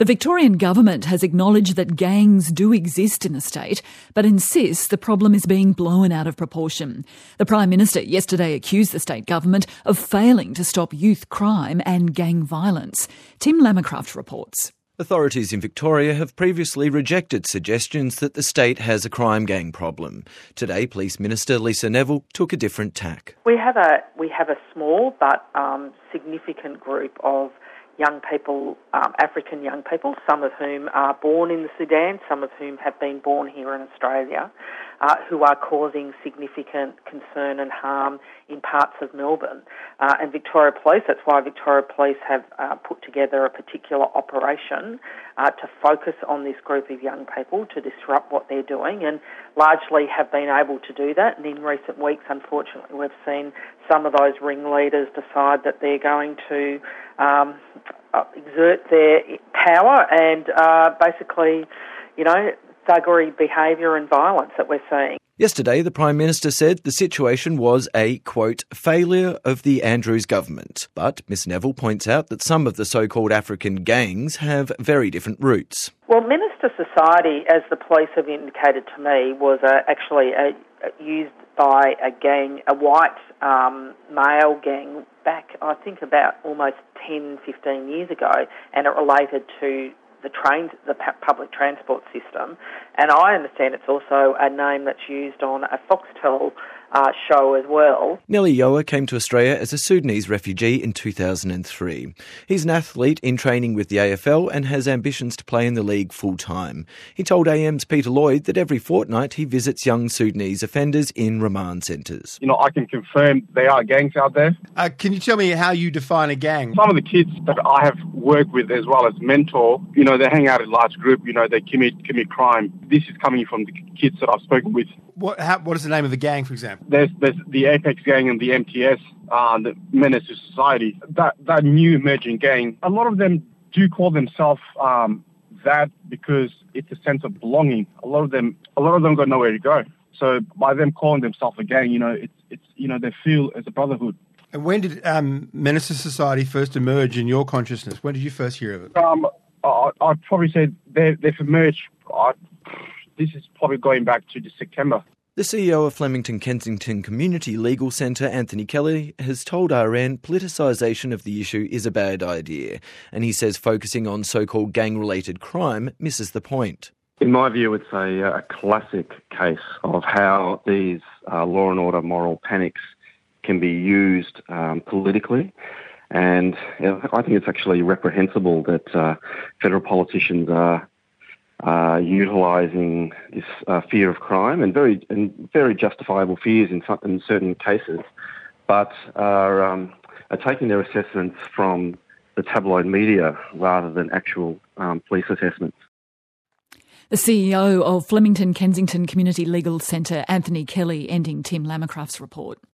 The Victorian government has acknowledged that gangs do exist in the state, but insists the problem is being blown out of proportion. The Prime Minister yesterday accused the state government of failing to stop youth crime and gang violence. Tim Lamacraft reports. Authorities in Victoria have previously rejected suggestions that the state has a crime gang problem. Today, Police Minister Lisa Neville took a different tack. We have a small but significant group of young people, African young people, some of whom are born in the Sudan, some of whom have been born here in Australia, who are causing significant concern and harm in parts of Melbourne. And Victoria Police, that's why Victoria Police have put together a particular operation to focus on this group of young people, to disrupt what they're doing, and largely have been able to do that. And in recent weeks, unfortunately, we've seen some of those ringleaders decide that they're going to exert their power and basically, thuggery behaviour and violence that we're seeing. Yesterday, the Prime Minister said the situation was a, quote, failure of the Andrews government. But Ms Neville points out that some of the so-called African gangs have very different roots. Well, Minister Society, as the police have indicated to me, was actually used by a gang, a white male gang, back, I think, about almost 10, 15 years ago, and it related to the public transport system. And I understand it's also a name that's used on a Foxtel show as well. Nelly Yoa came to Australia as a Sudanese refugee in 2003. He's an athlete in training with the AFL and has ambitions to play in the league full-time. He told AM's Peter Lloyd that every fortnight he visits young Sudanese offenders in remand centres. I can confirm there are gangs out there. Can you tell me how you define a gang? Some of the kids that I have worked with as well as mentor, they hang out in large group, they commit crime. This is coming from the kids that I've spoken with. What is the name of the gang, for example? There's the Apex gang and the MTS, the Menace to Society. That new emerging gang, a lot of them do call themselves that because it's a sense of belonging. A lot of them got nowhere to go. So by them calling themselves a gang, it's they feel as a brotherhood. And when did Menace to Society first emerge in your consciousness? When did you first hear of it? I'd probably say they've emerged. This is probably going back to September. The CEO of Flemington Kensington Community Legal Centre, Anthony Kelly, has told RN politicisation of the issue is a bad idea, and he says focusing on so-called gang-related crime misses the point. In my view, it's a classic case of how these law and order moral panics can be used politically. And I think it's actually reprehensible that federal politicians are utilising this fear of crime and very justifiable fears in certain cases, but are taking their assessments from the tabloid media rather than actual police assessments. The CEO of Flemington Kensington Community Legal Centre, Anthony Kelly, ending Tim Lamacraft's report.